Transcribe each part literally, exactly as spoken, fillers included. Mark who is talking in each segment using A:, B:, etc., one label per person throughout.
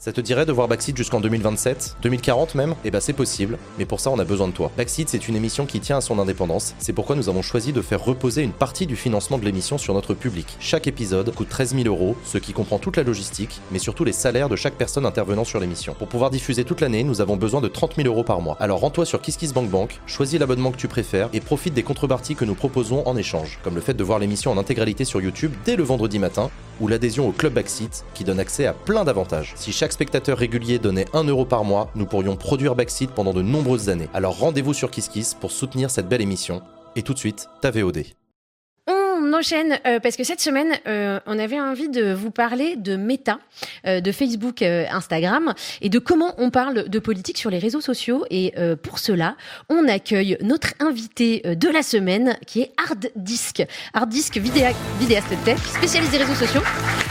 A: Ça te dirait de voir Backseat jusqu'en deux mille vingt-sept, deux mille quarante même? Eh ben c'est possible, mais pour ça on a besoin de toi. Backseat, c'est une émission qui tient à son indépendance, c'est pourquoi nous avons choisi de faire reposer une partie du financement de l'émission sur notre public. Chaque épisode coûte treize mille euros, ce qui comprend toute la logistique, mais surtout les salaires de chaque personne intervenant sur l'émission. Pour pouvoir diffuser toute l'année, nous avons besoin de trente mille euros par mois. Alors rends-toi sur KissKissBankBank, choisis l'abonnement que tu préfères et profite des contreparties que nous proposons en échange, comme le fait de voir l'émission en intégralité sur YouTube dès le vendredi matin, ou l'adhésion au Club Backseat qui donne accès à plein d'avantages. Si chaque spectateur régulier donnait un euro par mois, nous pourrions produire Backseat pendant de nombreuses années. Alors rendez-vous sur KissKiss pour soutenir cette belle émission. Et tout de suite, ta V O D.
B: On enchaîne euh, parce que cette semaine, euh, on avait envie de vous parler de Meta, euh, de Facebook, euh, Instagram et de comment on parle de politique sur les réseaux sociaux. Et euh, pour cela, on accueille notre invité euh, de la semaine qui est Hard Disk. Hard Disk, vidéa- vidéaste tech, spécialiste des réseaux sociaux.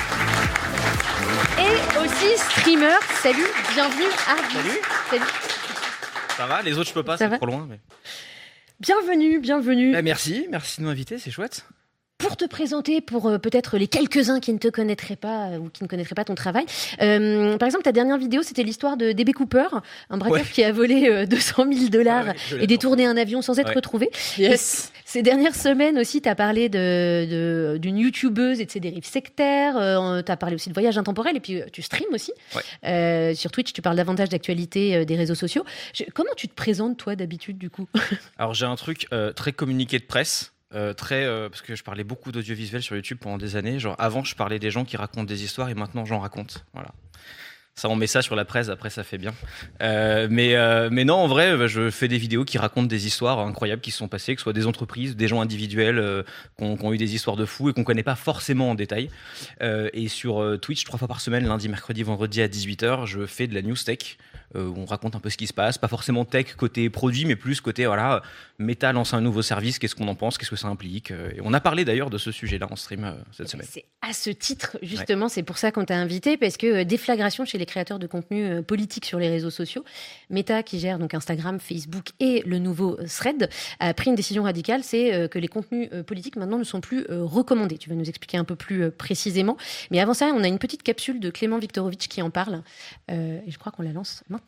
B: Et aussi streamer. Salut, bienvenue Hard Disk.
C: Salut.
B: Salut.
C: Ça va, les autres je peux pas,
B: Ça
C: c'est
B: va
C: trop loin. Mais...
B: Bienvenue, bienvenue.
C: Bah, merci, merci de m'inviter, c'est chouette.
B: Pour te présenter, pour euh, peut-être les quelques-uns qui ne te connaîtraient pas euh, ou qui ne connaîtraient pas ton travail, euh, par exemple, ta dernière vidéo, c'était l'histoire de D B Cooper, un braqueur
C: Ouais.
B: qui a volé euh, deux cent mille dollars
C: Ah ouais, je
B: et
C: l'adore.
B: détourné un avion sans être
C: Ouais.
B: retrouvé.
D: Yes.
B: Et ces dernières semaines aussi, tu as parlé de, de, d'une youtubeuse et de ses dérives sectaires, euh, tu as parlé aussi de voyage intemporel et puis euh, tu streams aussi.
C: Ouais.
B: Euh, sur Twitch, tu parles davantage d'actualité euh, des réseaux sociaux. Je- comment tu te présentes, toi, d'habitude, du coup?
C: Alors j'ai un truc euh, très communiqué de presse, euh, très euh, parce que je parlais beaucoup d'audiovisuel sur YouTube pendant des années. Genre avant, je parlais des gens qui racontent des histoires et maintenant j'en raconte. Voilà. Ça, on met ça sur la presse, après ça fait bien. Euh, mais, euh, mais non, en vrai, euh, je fais des vidéos qui racontent des histoires incroyables qui se sont passées, que ce soit des entreprises, des gens individuels euh, qui ont, qui ont eu des histoires de fous et qu'on connaît pas forcément en détail. Euh, et sur euh, Twitch, trois fois par semaine, lundi, mercredi, vendredi à dix-huit heures, je fais de la news tech. Euh, où on raconte un peu ce qui se passe, pas forcément tech côté produit, mais plus côté voilà, Meta lance un nouveau service, qu'est-ce qu'on en pense, qu'est-ce que ça implique. euh, Et on a parlé d'ailleurs de ce sujet-là en stream euh, cette semaine.
B: C'est à ce titre, justement, c'est pour ça qu'on t'a invité, parce que euh, déflagration chez les créateurs de contenu euh, politique sur les réseaux sociaux. Meta, qui gère donc Instagram, Facebook et le nouveau euh, Thread, a pris une décision radicale, c'est euh, que les contenus euh, politiques maintenant ne sont plus euh, recommandés. Tu vas nous expliquer un peu plus euh, précisément. Mais avant ça, on a une petite capsule de Clément Viktorovitch qui en parle, euh, et je crois qu'on la lance maintenant.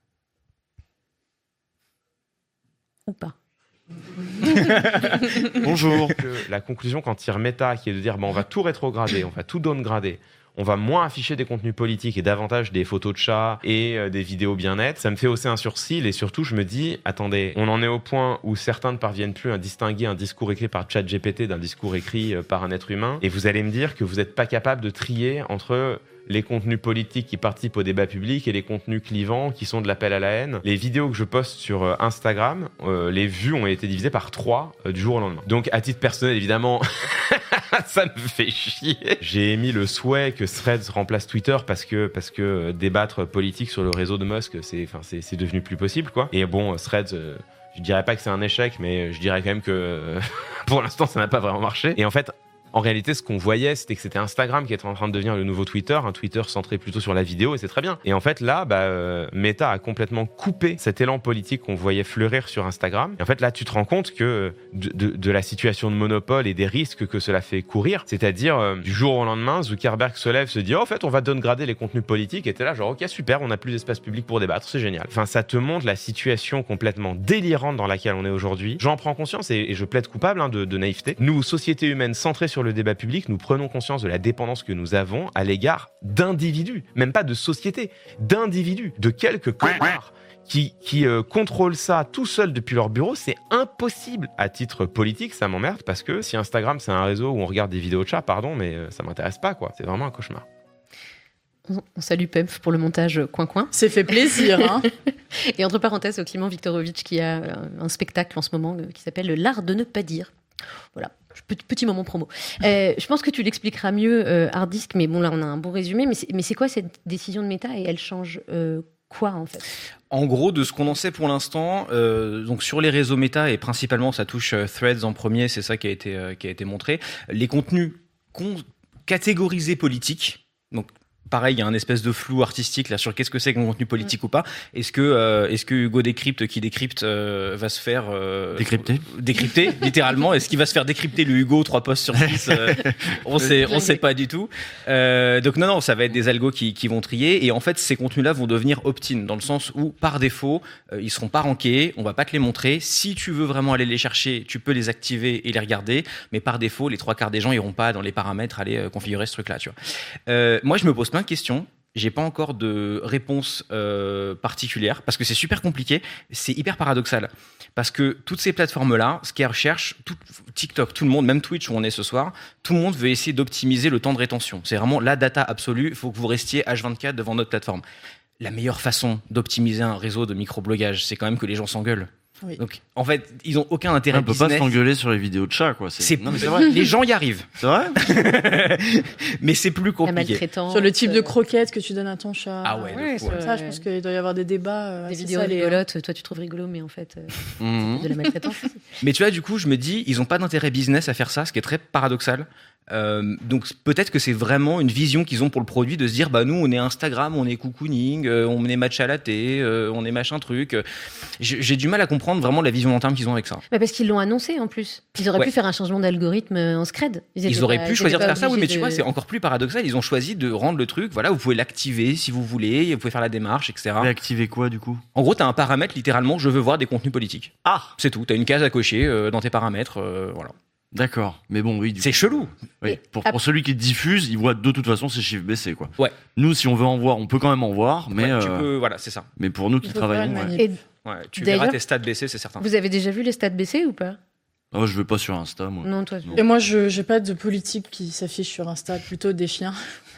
B: Ou pas.
E: Bonjour. Que la conclusion qu'en tire Meta, qui est de dire bah, on va tout rétrograder, on va tout downgrader, on va moins afficher des contenus politiques et davantage des photos de chats et euh, des vidéos bien nettes, ça me fait hausser un sourcil et surtout je me dis attendez, on en est au point où certains ne parviennent plus à distinguer un discours écrit par ChatGPT d'un discours écrit euh, par un être humain et vous allez me dire que vous n'êtes pas capable de trier entre les contenus politiques qui participent au débat public et les contenus clivants qui sont de l'appel à la haine. Les vidéos que je poste sur euh, Instagram, euh, les vues ont été divisées par trois euh, du jour au lendemain. Donc à titre personnel, évidemment, ça me fait chier. J'ai émis le souhait que Threads remplace Twitter parce que, parce que euh, débattre politique sur le réseau de Musk, c'est, enfin, c'est, c'est devenu plus possible, quoi. Et bon, Threads... Euh, je dirais pas que c'est un échec, mais je dirais quand même que euh, pour l'instant, ça n'a pas vraiment marché. Et en fait, en réalité, ce qu'on voyait, c'était que c'était Instagram qui était en train de devenir le nouveau Twitter, un Twitter centré plutôt sur la vidéo, et c'est très bien. Et en fait, là, bah, euh, Meta a complètement coupé cet élan politique qu'on voyait fleurir sur Instagram. Et en fait, là, tu te rends compte que de, de, de la situation de monopole et des risques que cela fait courir, c'est-à-dire euh, du jour au lendemain, Zuckerberg se lève, se dit oh, en fait, on va downgrader les contenus politiques, et t'es là, genre, ok, super, on n'a plus d'espace public pour débattre, c'est génial. Enfin, ça te montre la situation complètement délirante dans laquelle on est aujourd'hui. J'en prends conscience et, et je plaide coupable hein, de, de naïveté. Nous, société humaine centrée sur le débat public, nous prenons conscience de la dépendance que nous avons à l'égard d'individus, même pas de société, d'individus, de quelques connards qui, qui euh, contrôlent ça tout seuls depuis leur bureau. C'est impossible. À titre politique, ça m'emmerde parce que si Instagram c'est un réseau où on regarde des vidéos de chats, pardon, mais euh, ça m'intéresse pas, quoi. C'est vraiment un cauchemar.
B: On, on salue Pemf pour le montage coin-coin.
D: C'est fait plaisir, hein.
B: Et entre parenthèses, au Clément Viktorovitch qui a euh, un spectacle en ce moment euh, qui s'appelle L'art de ne pas dire. Voilà, petit, petit moment promo. Euh, je pense que tu l'expliqueras mieux, euh, Hard Disk, mais bon, là, on a un bon résumé. Mais c'est, mais c'est quoi cette décision de Meta et elle change euh, quoi, en fait?
C: En gros, de ce qu'on en sait pour l'instant, euh, donc sur les réseaux Meta, et principalement ça touche euh, Threads en premier, c'est ça qui a été, euh, qui a été montré, les contenus con- catégorisés politiques, donc pareil, il y a un espèce de flou artistique là sur qu'est-ce que c'est qu'un contenu politique mmh. ou pas. Est-ce que, euh, est-ce que Hugo Décrypte qui décrypte euh, va se faire euh,
D: décrypter,
C: décrypter littéralement. Est-ce qu'il va se faire décrypter le Hugo trois posts sur six euh, On sait, on sait pas du tout. Euh, donc non, non, ça va être des algos qui, qui vont trier et en fait ces contenus-là vont devenir opt-in dans le sens où par défaut euh, ils seront pas rankés, on va pas te les montrer. Si tu veux vraiment aller les chercher, tu peux les activer et les regarder, mais par défaut les trois quarts des gens iront pas dans les paramètres aller euh, configurer ce truc-là. Tu vois. Euh, moi je me pose plein de questions. J'ai pas encore de réponse euh, particulière parce que c'est super compliqué. C'est hyper paradoxal parce que toutes ces plateformes-là, ce qu'elles recherchent, tout, TikTok, tout le monde, même Twitch où on est ce soir, tout le monde veut essayer d'optimiser le temps de rétention. C'est vraiment la data absolue. Il faut que vous restiez H vingt-quatre devant notre plateforme. La meilleure façon d'optimiser un réseau de microblogage, c'est quand même que les gens s'engueulent. Oui. Donc, en fait, ils ont aucun intérêt.
D: On peut
C: business.
D: pas s'engueuler sur les vidéos de chats, quoi.
C: C'est, c'est... Non, mais c'est vrai. Les gens y arrivent.
D: C'est vrai.
C: Mais c'est plus compliqué.
F: Sur le type de croquettes que tu donnes à ton chat.
C: Ah ouais.
F: ouais
C: ça,
F: ça, je pense qu'il doit y avoir des débats. Euh,
B: des vidéos rigolotes. Toi, tu trouves rigolo, mais en fait, euh,
D: mmh.
B: de la maltraitance.
C: Mais tu vois, du coup, je me dis, ils ont pas d'intérêt business à faire ça, ce qui est très paradoxal. Euh, donc peut-être que c'est vraiment une vision qu'ils ont pour le produit de se dire bah nous on est Instagram, on est cocooning, euh, on est matcha latte, euh, on est machin truc. J'ai, j'ai du mal à comprendre vraiment la vision long terme qu'ils ont avec ça.
B: Bah parce qu'ils l'ont annoncé en plus. Ils auraient ouais. pu faire un changement d'algorithme en scred.
C: Ils, ils auraient pas, pu choisir de faire ça, oui, mais tu de... vois c'est encore plus paradoxal. Ils ont choisi de rendre le truc. Voilà, vous pouvez l'activer si vous voulez, vous pouvez faire la démarche, et cetera.
D: Mais activer quoi du coup ?
C: En gros, t'as un paramètre littéralement. Je veux voir des contenus politiques.
D: Ah,
C: c'est tout. T'as une case à cocher euh, dans tes paramètres, euh, voilà.
D: D'accord, mais bon, oui.
C: C'est coup, chelou.
D: Oui. Pour, pour celui qui diffuse, il voit de toute façon ses chiffres baisser, quoi.
C: Ouais.
D: Nous, si on veut en voir, on peut quand même en voir, mais
C: ouais, tu
D: euh...
C: peux, voilà, c'est ça.
D: Mais pour nous qui travaillons, ouais.
B: Et
C: ouais, tu verras tes stats baisser, c'est certain.
B: Vous avez déjà vu les stats baisser ou pas ?
D: Oh, je vais pas sur Insta, moi.
B: Non, toi.
F: Non. Et moi, je j'ai pas de politique qui s'affiche sur Insta, plutôt des chiens.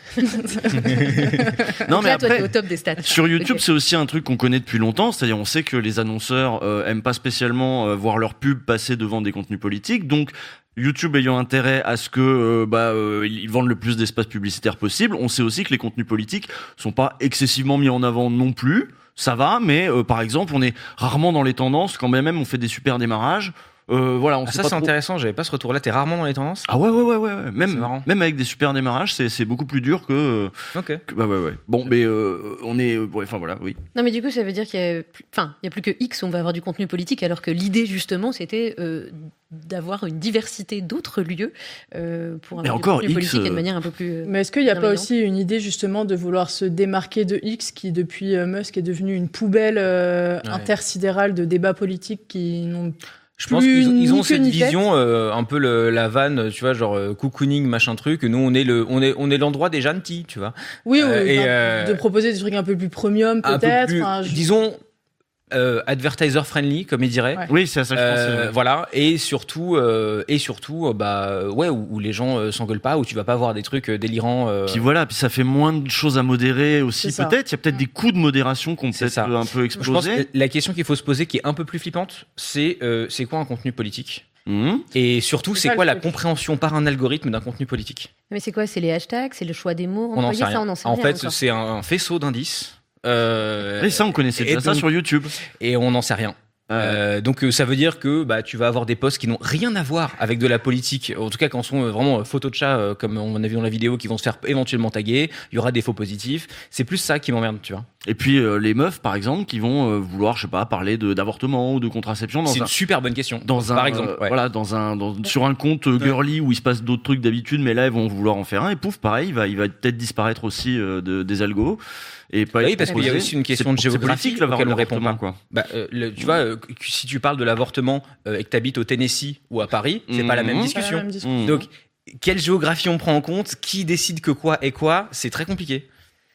D: Non, mais
B: là,
D: après,
B: toi, t'es au top des stats.
D: Sur YouTube,
B: okay.
D: c'est aussi un truc qu'on connaît depuis longtemps, c'est-à-dire on sait que les annonceurs euh, aiment pas spécialement euh, voir leurs pubs passer devant des contenus politiques, donc YouTube ayant intérêt à ce que euh, bah euh, ils vendent le plus d'espace publicitaire possible, on sait aussi que les contenus politiques sont pas excessivement mis en avant non plus. Ça va, mais euh, par exemple, on est rarement dans les tendances quand même on fait des super démarrages. Euh, voilà, on
C: ah,
D: sait
C: ça
D: pas
C: c'est
D: trop...
C: intéressant, j'avais pas ce retour là, t'es rarement dans les tendances.
D: Ah ouais ouais ouais ouais, ouais. même même avec des super démarrages, c'est c'est beaucoup plus dur que
C: OK.
D: Que, bah ouais ouais. Bon, mais euh, on est ouais, enfin voilà, oui.
B: Non mais du coup, ça veut dire qu'il y a plus... enfin, il y a plus que X, on va avoir du contenu politique alors que l'idée justement, c'était euh, d'avoir une diversité d'autres lieux euh, pour avoir
D: mais
B: du
D: encore,
B: contenu
D: X,
B: politique
D: euh...
B: de manière un peu plus euh,
F: Mais est-ce qu'il n'y a pas aussi une idée justement de vouloir se démarquer de X qui depuis euh, Musk est devenu une poubelle euh, ouais. intersidérale de débats politiques qui n'ont
C: Je pense qu'ils ont, ils ont cette vision, euh, un peu le, la vanne, tu vois, genre euh, cocooning, machin truc. Nous, on est le, on est, on est l'endroit des gentils, tu vois.
F: Oui,
C: euh,
F: oui.
C: Et,
F: ben,
C: euh,
F: de proposer des trucs un peu plus premium, peut-être.
C: Plus,
F: enfin, je...
C: Disons. Euh, advertiser friendly comme il dirait.
D: Ouais. Oui, c'est à ça que je pense.
C: Euh, voilà, et surtout, euh, et surtout, euh, bah ouais, où, où les gens euh, s'engueulent pas, où tu vas pas voir des trucs euh, délirants. Euh...
D: Puis voilà, puis ça fait moins de choses à modérer aussi.
F: C'est
D: peut-être, il y a peut-être mmh. des coûts de modération qu'on peut-être ça. un peu explosé.
C: Je pense que la question qu'il faut se poser, qui est un peu plus flippante, c'est euh, c'est quoi un contenu politique ?
D: Mmh.
C: Et surtout, c'est, c'est quoi la
F: truc.
C: compréhension par un algorithme d'un contenu politique ?
B: Mais c'est quoi ? C'est les hashtags, c'est le choix des mots.
C: On n'en sait rien.
B: Ça, on en sait
C: en
B: rien
C: fait,
B: encore.
C: c'est un, un faisceau d'indices. Euh,
D: et ça, on connaissait déjà donc, ça sur YouTube.
C: Et on n'en sait rien. Euh, donc ça veut dire que bah tu vas avoir des posts qui n'ont rien à voir avec de la politique, en tout cas quand sont vraiment photos de chats euh, comme on a vu dans la vidéo, qui vont se faire éventuellement taguer. Il y aura des faux positifs. C'est plus ça qui m'emmerde, tu vois.
D: Et puis euh, les meufs par exemple qui vont euh, vouloir, je sais pas, parler de d'avortement ou de contraception dans
C: c'est
D: un,
C: une super bonne question.
D: Dans un,
C: par exemple,
D: euh,
C: ouais.
D: voilà, dans un dans, sur un compte euh, girly où il se passe d'autres trucs d'habitude, mais là ils vont vouloir en faire un et pouf, pareil, il va il va peut-être disparaître aussi euh, de, des algos. Et pas
C: oui, parce qu'il y a aussi une question de géographie auquel on répond pas.
D: Quoi.
C: Bah, euh, le, tu vois, euh, si tu parles de l'avortement euh, et que tu habites au Tennessee ou à Paris, c'est mmh. pas la même discussion.
F: La même discussion.
C: Donc, quelle géographie on prend en compte ? Qui décide que quoi est quoi ? C'est très compliqué.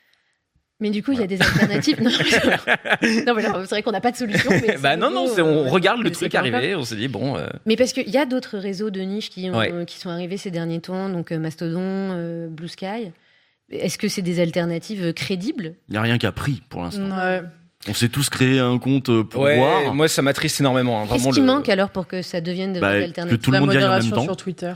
B: Mais du coup, il y a des alternatives. non, non, mais non, c'est vrai qu'on n'a pas de solution. Mais
C: bah non, non, c'est, on
B: euh,
C: regarde le truc arriver, on se dit bon. Euh...
B: Mais parce qu'il y a d'autres réseaux de niche qui, ont,
C: ouais.
B: euh, qui sont arrivés ces derniers temps, donc euh, Mastodon, euh, Blue Sky. Est-ce que c'est des alternatives crédibles ?
D: Il n'y a rien qui a pris pour l'instant.
F: Ouais.
D: On s'est tous créé un compte pour
C: ouais,
D: voir.
C: Moi, ça m'attriste énormément. Hein,
B: Qu'est-ce qui
C: le...
B: manque alors pour que ça devienne de
D: bah,
B: vraies alternatives ?
D: Que tout le
F: La
D: monde y aille en même
F: modération
D: temps.
F: sur Twitter.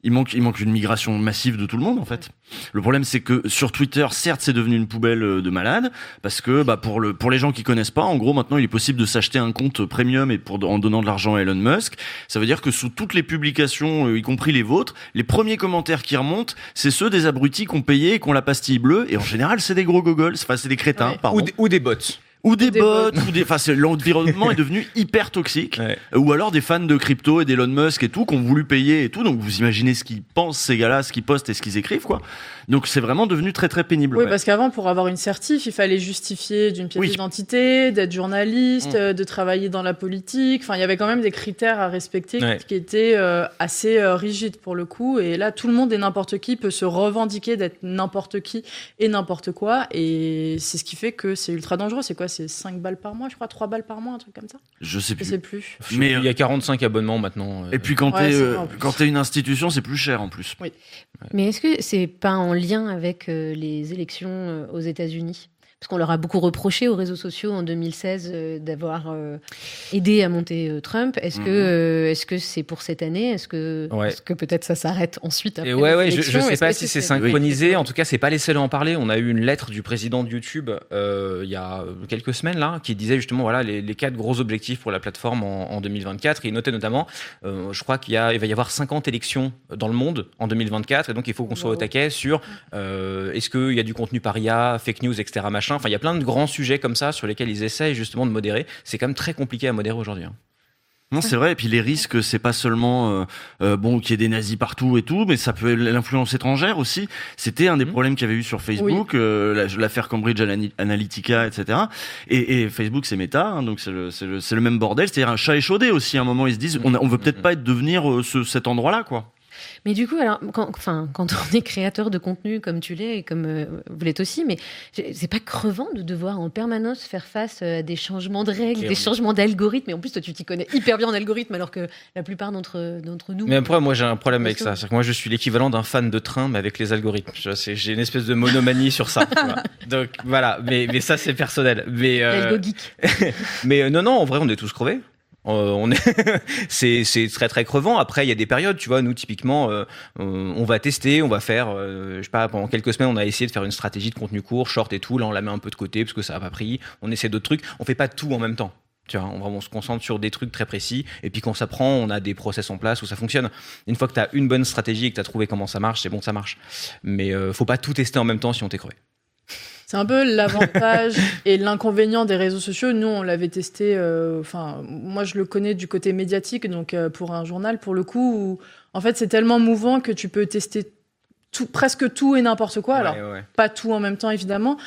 D: Il manque, il manque une migration massive de tout le monde, en fait. Le problème, c'est que sur Twitter, certes, c'est devenu une poubelle de malades, parce que, bah, pour le, pour les gens qui connaissent pas, en gros, maintenant, il est possible de s'acheter un compte premium et pour, en donnant de l'argent à Elon Musk. Ça veut dire que sous toutes les publications, y compris les vôtres, les premiers commentaires qui remontent, c'est ceux des abrutis qui ont payé et qui ont la pastille bleue, et en général, c'est des gros gogols, enfin, c'est des crétins,
F: Ouais.
D: pardon.
C: Ou, des- ou des bots.
D: Ou des,
F: Des
D: bots,
F: bots.
D: ou des, enfin, c'est- l'environnement est devenu hyper toxique.
C: Ouais.
D: Ou alors des fans de crypto et d'Elon Musk et tout, qui ont voulu payer et tout. Donc vous imaginez ce qu'ils pensent, ces gars-là, ce qu'ils postent et ce qu'ils écrivent, quoi. Donc c'est vraiment devenu très très pénible.
F: Oui,
D: Ouais.
F: parce qu'avant, pour avoir une certif, il fallait justifier d'une pièce
D: Oui.
F: d'identité, d'être journaliste,
C: Mmh.
F: euh, de travailler dans la politique. Enfin, il y avait quand même des critères à respecter
C: Ouais.
F: qui étaient euh, assez euh, rigides pour le coup. Et là, tout le monde et n'importe qui peut se revendiquer d'être n'importe qui et n'importe quoi. Et c'est ce qui fait que c'est ultra dangereux. C'est quoi? C'est cinq balles par mois, je crois, trois balles par mois, un truc comme ça?
D: Je sais
F: Je
D: plus.
F: sais plus.
D: Mais,
C: il y a quarante-cinq abonnements maintenant. euh.
D: Et puis quand
F: Ouais,
D: t'es
F: c'est
D: euh,
F: vrai, en plus.
D: quand t'es une institution, c'est plus cher en plus.
B: Mais est-ce que c'est pas en lien avec euh, les élections euh, aux États-Unis? Parce qu'on leur a beaucoup reproché aux réseaux sociaux en deux mille seize euh, d'avoir euh, aidé à monter euh, Trump. Est-ce que
D: Mhm.
B: euh, est-ce que c'est pour cette année? Est-ce que
C: Ouais.
B: est-ce que peut-être ça s'arrête ensuite après
C: Et ouais,
B: les
C: ouais, je, je
B: élections?
C: sais
B: Est-ce
C: pas
B: que
C: si c'est synchronisé. En tout cas, c'est pas les seuls à en parler. On a eu une lettre du président de YouTube euh, il y a quelques semaines là, qui disait justement voilà les, les quatre gros objectifs pour la plateforme en, en deux mille vingt-quatre. Et il notait notamment, euh, je crois qu'il y a, il va y avoir cinquante élections dans le monde en deux mille vingt-quatre, et donc il faut qu'on soit au
F: Wow.
C: taquet sur euh, est-ce qu'il y a du contenu paria, fake news, et cetera machin. Enfin, il y a plein de grands sujets comme ça sur lesquels ils essayent justement de modérer. C'est quand même très compliqué à modérer aujourd'hui. hein.
D: Non, c'est vrai. Et puis les risques, c'est pas seulement euh, euh, bon qu'il y ait des nazis partout et tout, mais ça peut être l'influence étrangère aussi. C'était un des
C: Mhm.
D: problèmes qu'il y avait eu sur Facebook, euh, la- l'affaire Cambridge Analy- Analytica, et cetera. Et, et Facebook, c'est Meta, hein, donc c'est le, c'est le, c'est le même bordel. C'est-à-dire un chat échaudé aussi. À un moment, ils se disent, on, a- on veut peut-être
C: Mhm.
D: pas être devenir euh, ce, cet endroit-là, quoi.
B: Mais du coup, alors, quand, enfin, quand on est créateur de contenu comme tu l'es et comme euh, vous l'êtes aussi, mais j'ai- c'est pas crevant de devoir en permanence faire face à des changements de règles,
C: Et
B: des
C: on-
B: changements d'algorithmes. Et en plus, toi, tu t'y connais hyper bien en algorithme, alors que la plupart d'entre d'entre nous.
C: Mais après, moi, j'ai un problème avec
B: Parce que-
C: ça. C'est que moi, je suis l'équivalent d'un fan de train, mais avec les algorithmes. Je sais, J'ai une espèce de monomanie sur ça. tu vois. Donc voilà, mais, mais ça, c'est personnel. Mais, euh,
B: L'algo geek.
C: mais euh, non, non, en vrai, on est tous crevés. Euh, on est c'est c'est très très crevant. Après il y a des périodes, tu vois, nous typiquement euh, on on va tester, on va faire euh, je sais pas, pendant quelques semaines on a essayé de faire une stratégie de contenu court, short et tout, là on la met un peu de côté parce que ça a pas pris, on essaie d'autres trucs, on fait pas tout en même temps. Tu vois, on, vraiment, on se concentre sur des trucs très précis et puis quand ça prend, on a des process en place où ça fonctionne. Une fois que tu as une bonne stratégie et que tu as trouvé comment ça marche, c'est bon, ça marche. Mais euh, faut pas tout tester en même temps si on t'est crevé.
F: C'est un peu l'avantage et l'inconvénient des réseaux sociaux. Nous, on l'avait testé. euh, Enfin, moi, je le connais du côté médiatique, donc euh, pour un journal, pour le coup, où en fait, c'est tellement mouvant que tu peux tester tout, presque tout et n'importe quoi. Alors,
C: Ouais, ouais.
F: pas tout en même temps, évidemment,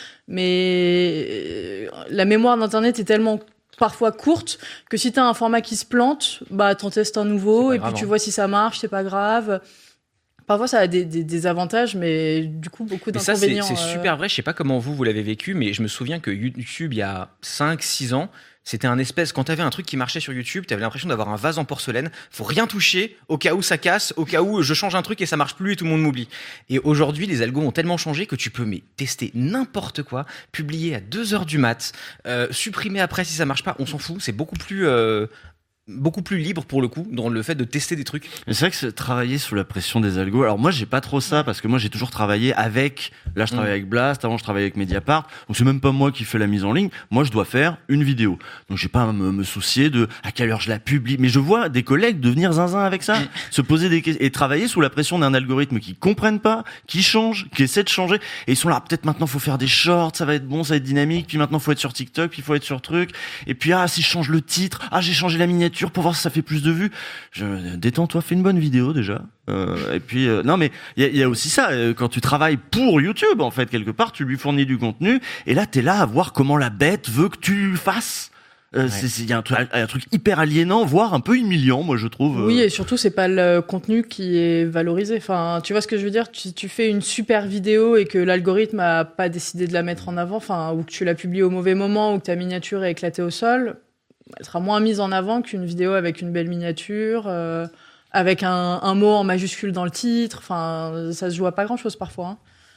F: mais euh, la mémoire d'Internet est tellement parfois courte que si tu as un format qui se plante, bah t'en testes un nouveau
C: C'est pas
F: et
C: grave,
F: puis tu
C: hein.
F: vois si ça marche, c'est pas grave. Parfois ça a des, des, des avantages, mais du coup beaucoup
C: Mais ça, c'est
F: d'inconvénients.
C: c'est
F: euh.
C: super vrai. Je sais pas comment vous, vous l'avez vécu, mais je me souviens que YouTube, il y a cinq six ans, c'était un espèce. Quand t'avais un truc qui marchait sur YouTube, t'avais l'impression d'avoir un vase en porcelaine. Faut rien toucher, au cas où ça casse, au cas où je change un truc et ça marche plus et tout le monde m'oublie. Et aujourd'hui, les algos ont tellement changé que tu peux mais, tester n'importe quoi, publier à deux heures du mat, euh, supprimer après si ça marche pas. On s'en fout. C'est beaucoup plus. Euh, beaucoup plus libre pour le coup dans le fait de tester des trucs.
D: Mais c'est vrai que c'est travailler sous la pression des algos. Alors moi, j'ai pas trop ça parce que moi, j'ai toujours travaillé avec. Là, je travaille
C: Mm.
D: avec Blast. Avant, je travaillais avec Mediapart. Donc c'est même pas moi qui fais la mise en ligne. Moi, je dois faire une vidéo. Donc j'ai pas à me, me soucier de à quelle heure je la publie. Mais je vois des collègues devenir zinzin avec ça,
C: Mm.
D: se poser des questions et travailler sous la pression d'un algorithme qui comprennent pas, qui change, qui essaie de changer. Et ils sont là. Peut-être maintenant, faut faire des shorts. Ça va être bon, ça va être dynamique. Puis maintenant, faut être sur TikTok. Puis faut être sur truc. Et puis ah, si je change le titre, ah, j'ai changé la miniature pour voir si ça fait plus de vues. Je, détends-toi, fais une bonne vidéo déjà. Euh, et puis euh, non, mais il y a, y a aussi ça. euh, Quand tu travailles pour YouTube, en fait, quelque part, tu lui fournis du contenu. Et là, t'es là à voir comment la bête veut que tu fasses. Euh,
C: Ouais.
D: c'est, c'est, y a un, truc- un truc hyper aliénant, voire un peu humiliant, moi je trouve.
F: Oui,
D: euh.
F: et surtout, c'est pas le contenu qui est valorisé. Enfin, tu vois ce que je veux dire? Si tu fais une super vidéo et que l'algorithme a pas décidé de la mettre en avant, enfin, ou que tu l'as publiée au mauvais moment, ou que ta miniature est éclatée au sol, elle sera moins mise en avant qu'une vidéo avec une belle miniature, euh, avec un, un mot en majuscule dans le titre. Enfin, ça se joue à pas grand-chose parfois. Hein.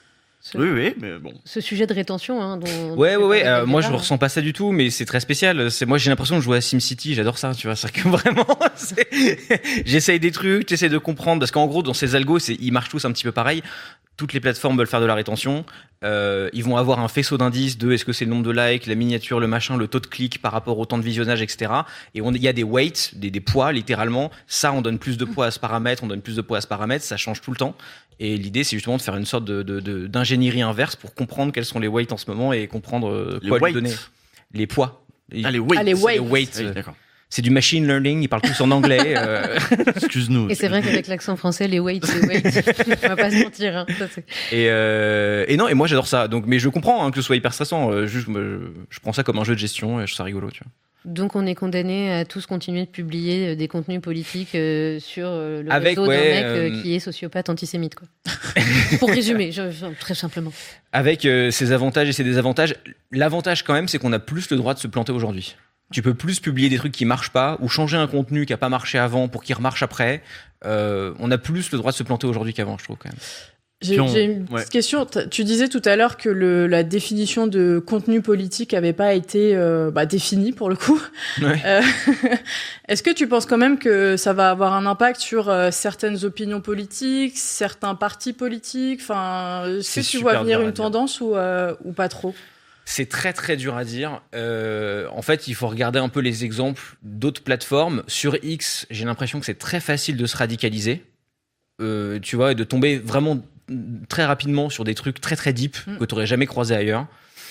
B: Ce,
D: Oui, oui, mais bon.
B: ce sujet de rétention, hein, dont.
C: Ouais, ouais, ouais. Euh, moi, je
B: ne
C: ressens pas ça du tout, mais c'est très spécial. C'est moi, j'ai l'impression de jouer à SimCity. J'adore ça, tu vois. C'est que vraiment, c'est... j'essaye des trucs, j'essaie de comprendre, parce qu'en gros, dans ces algos, c'est... ils marchent tous un petit peu pareil. Toutes les plateformes veulent faire de la rétention. Euh, ils vont avoir un faisceau d'indices de est-ce que c'est le nombre de likes, la miniature, le machin, le taux de clic par rapport au temps de visionnage, et cetera. Et on, il y a des weights, des, des poids, littéralement. Ça, on donne plus de poids à ce paramètre, on donne plus de poids à ce paramètre. Ça change tout le temps. Et l'idée, c'est justement de faire une sorte de, de, de, d'ingénierie inverse pour comprendre quels sont les weights en ce moment et comprendre euh, quoi lui donner. Les poids.
D: Ah, les weights.
F: Ah, les
C: C'est
F: weights.
C: les weights.
D: Oui,
C: euh,
D: d'accord.
C: C'est du machine learning, ils parlent tous en anglais. euh.
D: Excuse-nous.
B: Et c'est vrai qu'avec l'accent français, les weights, c'est weights. On va pas se mentir. Hein. Ça, c'est...
C: Et, euh, et non, et moi j'adore ça. Donc, mais je comprends hein, que ce soit hyper stressant. Euh, juste, moi, je, je prends ça comme un jeu de gestion et je trouve ça rigolo, tu vois.
B: Donc on est condamné à tous continuer de publier euh, des contenus politiques euh, sur euh, le
C: Avec,
B: réseau
C: ouais,
B: d'un mec euh,
C: euh,
B: qui est sociopathe antisémite, quoi. Pour résumer, je, je- très simplement.
C: Avec euh, ses avantages et ses désavantages. L'avantage quand même, c'est qu'on a plus le droit de se planter aujourd'hui. Tu peux plus publier des trucs qui marchent pas ou changer un contenu qui a pas marché avant pour qu'il remarche après. Euh, on a plus le droit de se planter aujourd'hui qu'avant, je trouve quand même.
F: J'ai,
D: Puis on-
F: j'ai une petite
D: ouais.
F: question. T'as- Tu disais tout à l'heure que le, la définition de contenu politique avait pas été euh, bah, définie pour le coup.
C: Ouais.
F: Euh, Est-ce que tu penses quand même que ça va avoir un impact sur euh, certaines opinions politiques, certains partis politiques? Enfin, est-ce
C: C'est
F: que tu
C: super
F: vois venir
C: dur à
F: une
C: dire.
F: tendance ou, euh, ou pas trop?
C: C'est très très dur à dire. Euh, en fait, il faut regarder un peu les exemples d'autres plateformes. Sur X, j'ai l'impression que c'est très facile de se radicaliser. Euh, tu vois, et de tomber vraiment très rapidement sur des trucs très très deep
F: Mm.
C: que tu n'aurais jamais croisé ailleurs.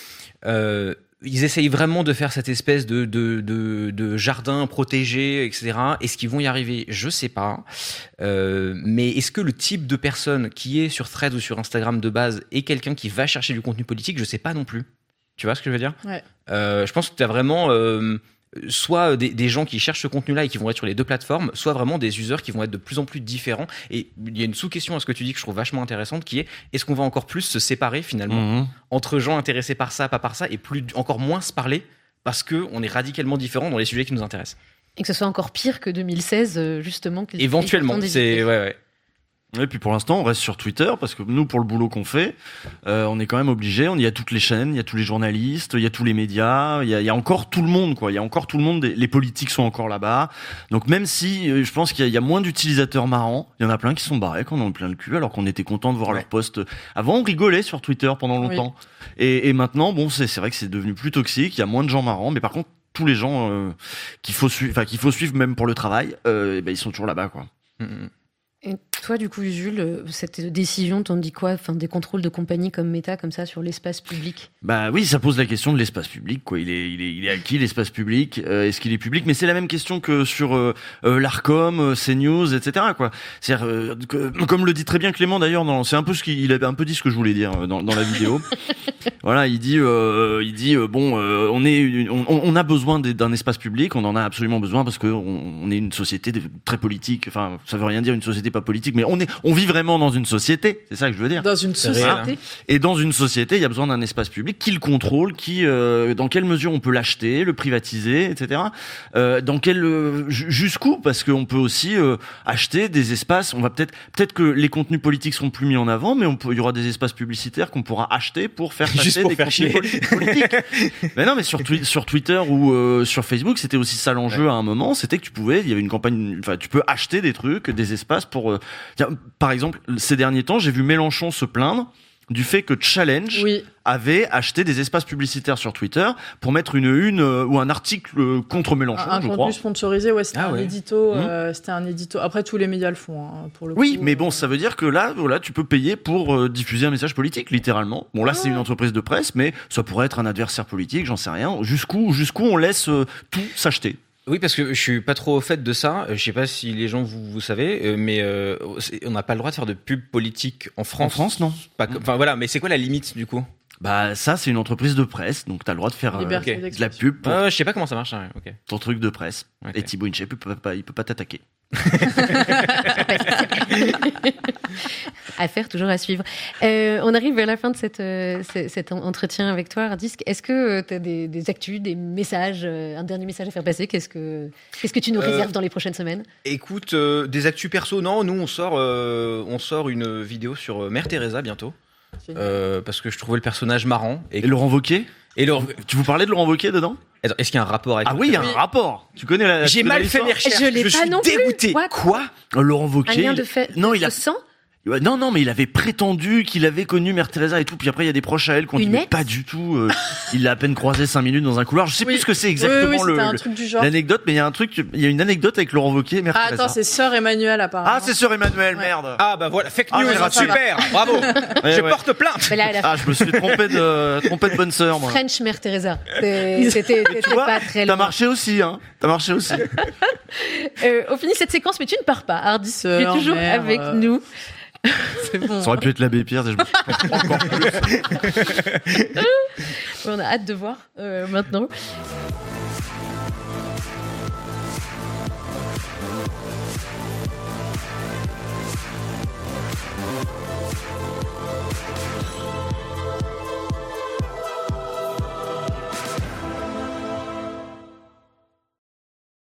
C: Euh, ils essayent vraiment de faire cette espèce de, de, de, de jardin protégé, et cetera. Est-ce qu'ils vont y arriver? Je sais pas. Euh, mais est-ce que le type de personne qui est sur Threads ou sur Instagram de base est quelqu'un qui va chercher du contenu politique? Je sais pas non plus. Tu vois ce que je veux dire?
F: Ouais.
C: Euh, je pense que tu as vraiment euh, soit des, des gens qui cherchent ce contenu-là et qui vont être sur les deux plateformes, soit vraiment des users qui vont être de plus en plus différents. Et il y a une sous-question à ce que tu dis que je trouve vachement intéressante qui est est-ce qu'on va encore plus se séparer finalement
D: Mhm.
C: entre gens intéressés par ça, pas par ça, et plus encore moins se parler parce qu'on est radicalement différents dans les sujets qui nous intéressent.
B: Et que ce soit encore pire que deux mille seize, euh, justement. qu'ils-
C: Éventuellement,
B: qu'ils
C: c'est
B: tentent
C: ouais, ouais.
D: Et puis pour l'instant, on reste sur Twitter parce que nous, pour le boulot qu'on fait, euh, on est quand même obligé. On y a toutes les chaînes, il y a tous les journalistes, il y a tous les médias, il y a, il y a encore tout le monde, quoi. Il y a encore tout le monde. Les politiques sont encore là-bas. Donc même si euh, je pense qu'il y a, il y a moins d'utilisateurs marrants, il y en a plein qui sont barrés, qu'on en a plein le cul, alors qu'on était content de voir
C: Ouais.
D: leurs posts. Avant, on rigolait sur Twitter pendant
F: Oui.
D: longtemps. Et, et maintenant, bon, c'est c'est vrai que c'est devenu plus toxique. Il y a moins de gens marrants, mais par contre, tous les gens euh, qu'il faut suivre, enfin qu'il faut suivre même pour le travail, euh, eh ben, ils sont toujours là-bas, quoi.
C: Mm, mm.
B: Et toi, du coup, Jules, euh, cette décision, t'en dis quoi? Enfin, des contrôles de compagnies comme Meta, comme ça, sur l'espace public.
D: Bah oui, ça pose la question de l'espace public, quoi. Il est, il est, il est à qui l'espace public? Euh, Est-ce qu'il est public? Mais c'est la même question que sur euh, euh, l'Arcom, euh, CNews, et cetera, quoi. C'est-à-dire, euh, que- comme le dit très bien Clément d'ailleurs, dans- c'est un peu ce qu'il il avait un peu dit ce que je voulais dire euh, dans, dans la vidéo. Voilà, il dit, euh, il dit, euh, bon, euh, on est, une- on, on a besoin des- d'un espace public, on en a absolument besoin parce que on, on est une société de- très politique. Enfin, ça veut rien dire une société pas politique, mais on est, on vit vraiment dans une société. C'est ça que je veux dire.
F: Dans une
C: C'est réel,
F: société.
D: Et dans une société, il y a besoin d'un espace public qui le contrôle, qui, euh, dans quelle mesure on peut l'acheter, le privatiser, et cetera. Euh, dans quel, euh, ju- jusqu'où? Parce qu'on peut aussi euh, acheter des espaces. On va peut-être, peut-être que les contenus politiques seront plus mis en avant, mais on peut, il y aura des espaces publicitaires qu'on pourra acheter pour faire
C: Juste
D: passer
C: pour
D: des
C: faire
D: contenus
C: chier.
D: poli- politiques. Mais non, mais sur, Twi- sur Twitter ou euh, sur Facebook, c'était aussi ça l'enjeu à un moment. C'était que tu pouvais, il y avait une campagne. Enfin, tu peux acheter des trucs, des espaces pour. euh, tiens, par exemple, ces derniers temps, j'ai vu Mélenchon se plaindre du fait que Challenge
F: Oui.
D: avait acheté des espaces publicitaires sur Twitter pour mettre une une euh, ou un article euh, contre Mélenchon,
F: Un, un
D: je
F: contenu
D: crois.
F: sponsorisé, ouais, c'était
C: Ah
F: un
C: ouais.
F: édito.
D: Mmh.
F: euh, c'était un édito. Après, tous les médias le font, hein, pour le
D: Oui,
F: coup.
D: mais bon, ça veut dire que là, voilà, tu peux payer pour euh, diffuser un message politique, littéralement. Bon, là, c'est une entreprise de presse, mais ça pourrait être un adversaire politique, j'en sais rien. Jusqu'où, jusqu'où on laisse euh, tout s'acheter?
C: Oui, parce que je suis pas trop au fait de ça. Euh, Je sais pas si les gens vous, vous savez, euh, mais euh, c'est- on n'a pas le droit de faire de pub politique en France.
D: En France, non.
C: Pas que- Enfin voilà, mais c'est quoi la limite du coup?
D: Bah, ça, c'est une entreprise de presse, donc t'as le droit de faire euh,
F: Liberté
C: ok.
D: de la
F: d'expression.
D: pub pour
C: Ah, je sais pas comment ça marche. hein, ok.
D: ton truc de presse.
C: Ok.
D: Et Thibaut Inchep, il peut pas, il peut pas t'attaquer.
B: Affaire toujours à suivre. Euh, on arrive vers la fin de cette, euh, ce- cet en- entretien avec toi, Hardisk. Est-ce que tu as des, des actus, des messages, euh, un dernier message à faire passer? Qu'est-ce que, qu'est-ce que tu nous
C: Euh,
B: réserves dans les prochaines semaines?
C: Écoute, euh, des actus perso, non, nous on sort, euh, on sort une vidéo sur euh, Mère Teresa bientôt. euh, parce que je trouvais le personnage marrant.
D: Et, et Laurent Wauquiez.
C: Et Laurent...
D: Tu vous parlais de Laurent Wauquiez dedans?
C: Attends, est-ce qu'il y a un rapport avec...
D: Ah oui, il y a un
F: oui.
D: rapport. Tu connais la...
C: J'ai
D: tu
C: mal
D: connais
C: fait mes
D: l'histoire
C: recherches.
B: Je l'ai
C: je
B: pas
C: suis
B: non plus.
C: dégoûté.
B: What
D: Quoi? Laurent
B: Un
D: Wauquiez.
B: lien
D: il-
B: de fait
D: Non, il a.
B: de sang.
D: Ouais, Non, non, mais il avait prétendu qu'il avait connu Mère Teresa et tout. Puis après, il y a des proches à elle qui ont dit
B: Une
D: mais
B: ex
D: pas du tout. euh, il l'a à peine croisé cinq minutes dans un couloir. Je sais
F: Oui.
D: plus ce que c'est
F: Oui,
D: exactement
F: oui,
D: le,
F: c'était un
D: le-
F: truc du genre.
D: l'anecdote, mais il y a un truc, il y a une anecdote avec Laurent Wauquiez et Mère
F: Ah,
D: Teresa.
F: attends, c'est Sœur Emmanuel apparemment.
D: Ah, c'est Sœur Emmanuel,
F: Ouais.
D: merde.
C: Ah bah voilà, fake
D: Ah,
C: news,
D: ouais, ça
C: super, bravo.
D: Ouais,
C: je
D: ouais.
C: porte plainte.
B: Mais là, elle a
D: Ah, je me suis trompé de, trompé de bonne sœur, moi.
B: French Mère Teresa. C'est- C'était
D: Tu
B: c'était
D: vois,
B: pas très
D: T'as
B: loin.
D: marché aussi, hein. T'as marché aussi.
B: Euh, on finit cette séquence, mais tu ne pars pas, Hardy. Tu es
F: Sœur,
B: toujours
F: mère,
B: avec
F: euh,
B: nous.
F: C'est bon.
D: Ça aurait pu être l'abbé Pierre, je me suis encore plus.
B: On a hâte de voir euh, maintenant.